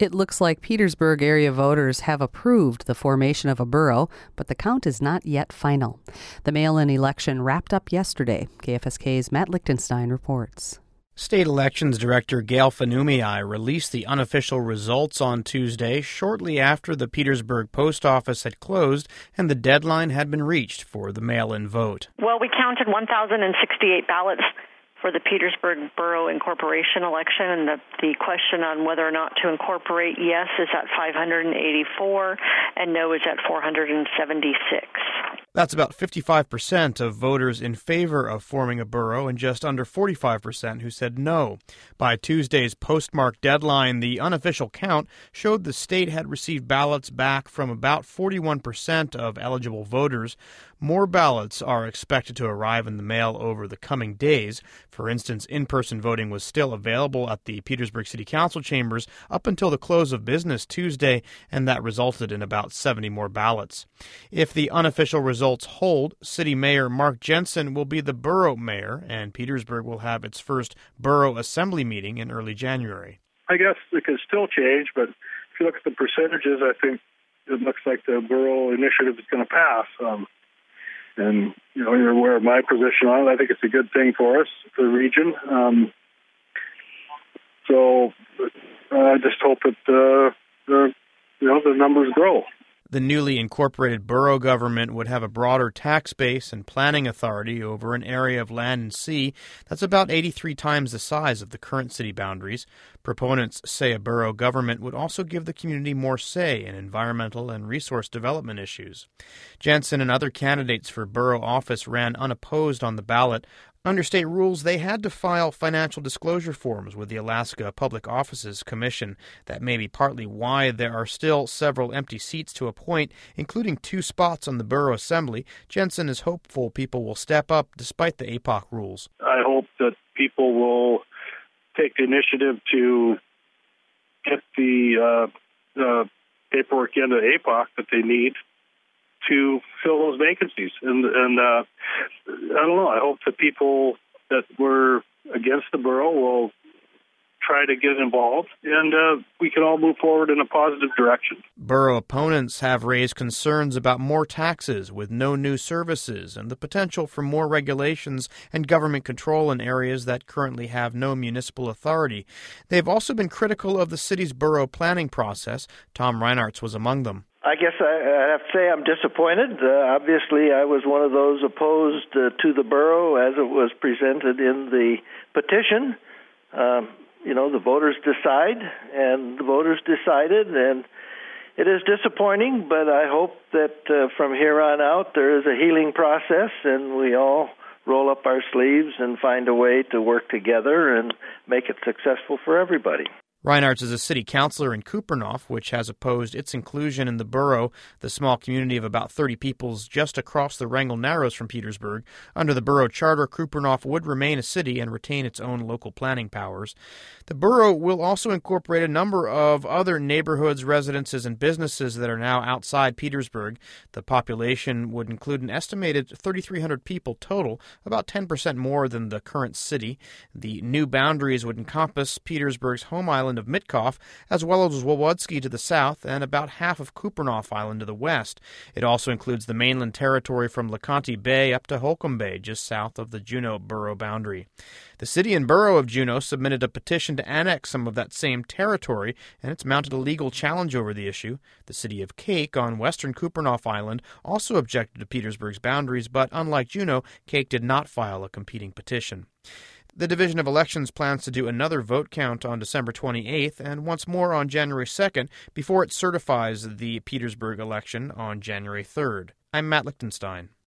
It looks like Petersburg area voters have approved the formation of a borough, but the count is not yet final. The mail-in election wrapped up yesterday. KFSK's Matt Lichtenstein reports. State Elections Director Gail Fanumiai released the unofficial results on Tuesday, shortly after the Petersburg post office had closed and the deadline had been reached for the mail-in vote. Well, we counted 1,068 ballots for the Petersburg Borough Incorporation election, and the question on whether or not to incorporate yes is at 584 and no is at 476. That's about 55% of voters in favor of forming a borough and just under 45% who said no. By Tuesday's postmark deadline, the unofficial count showed the state had received ballots back from about 41% of eligible voters. More ballots are expected to arrive in the mail over the coming days. For instance, in-person voting was still available at the Petersburg City Council chambers up until the close of business Tuesday, and that resulted in about 70 more ballots. If the unofficial results hold, City Mayor Mark Jensen will be the borough mayor, and Petersburg will have its first borough assembly meeting in early January. I guess it can still change, but if you look at the percentages, I think it looks like the borough initiative is going to pass. And, you're aware of my position on it. I think it's a good thing for us, for the region. So I just hope that the numbers grow. The newly incorporated borough government would have a broader tax base and planning authority over an area of land and sea that's about 83 times the size of the current city boundaries. Proponents say a borough government would also give the community more say in environmental and resource development issues. Jensen and other candidates for borough office ran unopposed on the ballot. Under state rules, they had to file financial disclosure forms with the Alaska Public Offices Commission. That may be partly why there are still several empty seats to appoint, including 2 spots on the borough assembly. Jensen is hopeful people will step up despite the APOC rules. I hope that people will take the initiative to get the paperwork into APOC that they need to fill those vacancies. And I don't know, I hope that people that were against the borough will try to get involved, and we can all move forward in a positive direction. Borough opponents have raised concerns about more taxes with no new services and the potential for more regulations and government control in areas that currently have no municipal authority. They've also been critical of the city's borough planning process. Tom Reinartz was among them. I guess I have to say I'm disappointed. Obviously, I was one of those opposed to the borough as it was presented in the petition. The voters decide, and the voters decided, and it is disappointing, but I hope that from here on out there is a healing process, and we all roll up our sleeves and find a way to work together and make it successful for everybody. Reinartz is a city councilor in Kupreanof, which has opposed its inclusion in the borough, the small community of about 30 peoples just across the Wrangell Narrows from Petersburg. Under the borough charter, Kupreanof would remain a city and retain its own local planning powers. The borough will also incorporate a number of other neighborhoods, residences, and businesses that are now outside Petersburg. The population would include an estimated 3,300 people total, about 10% more than the current city. The new boundaries would encompass Petersburg's home island of Mitkof, as well as Wawudsky to the south and about half of Kupreanof Island to the west. It also includes the mainland territory from Leconte Bay up to Holcomb Bay, just south of the Juneau borough boundary. The city and borough of Juneau submitted a petition to annex some of that same territory, and it's mounted a legal challenge over the issue. The city of Kake on western Kupreanof Island also objected to Petersburg's boundaries, but unlike Juneau, Kake did not file a competing petition. The Division of Elections plans to do another vote count on December 28th and once more on January 2nd before it certifies the Petersburg election on January 3rd. I'm Matt Lichtenstein.